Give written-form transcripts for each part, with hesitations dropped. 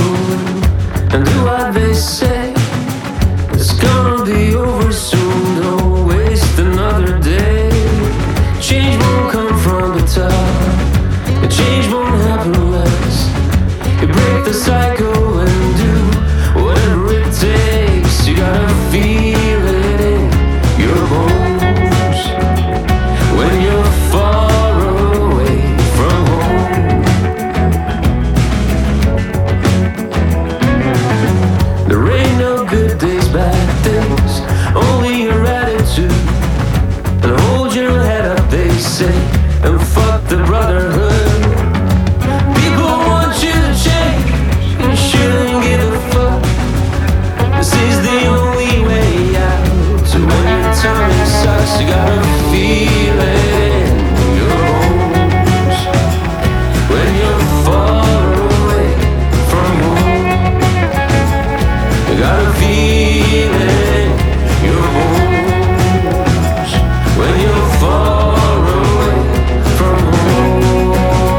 and do what they say. It's gonna be over soon, don't waste another day. Change won't come from the top, and change won't happen unless you break the cycle and do whatever it takes. You gotta feel it in your bones when you're far away from home. There ain't no good days, bad days, only your attitude. And hold your head up, they say, and fuck the brotherhood. People want you to change, you shouldn't give a fuck. This is the only way out. So when your tummy sucks, you gotta feel it in your bones when you're far away from home. You gotta feel it in your bones when you're far away from home.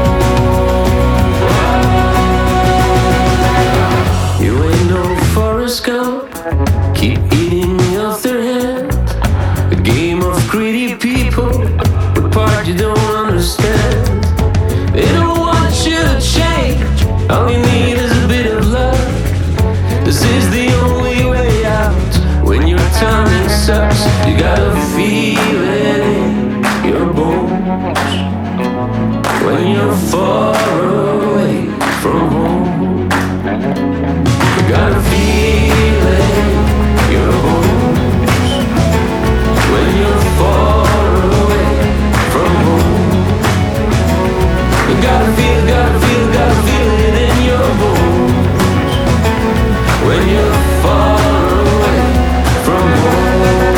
You ain't no Forrest Gump, keep eating off their hand. A game of greedy people, the part you don't understand. They don't want you to change, all you need is a bit of love. This is the only way out. When your timing sucks, you gotta feel it in your bones when you're far away from home. You gotta feel it in your bones when you're far away from home. You gotta feel it in your bones when you're far away from home.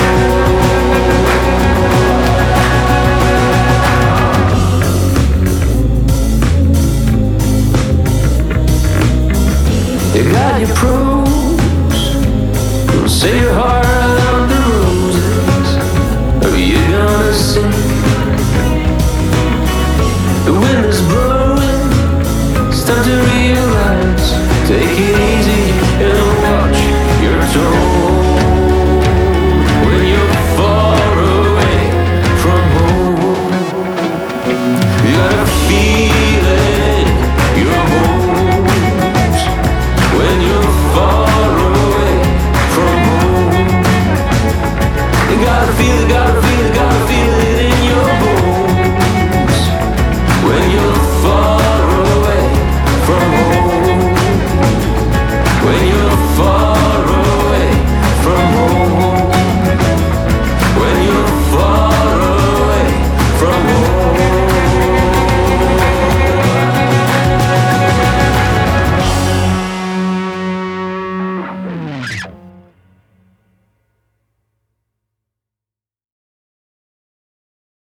You got your pros, say your heart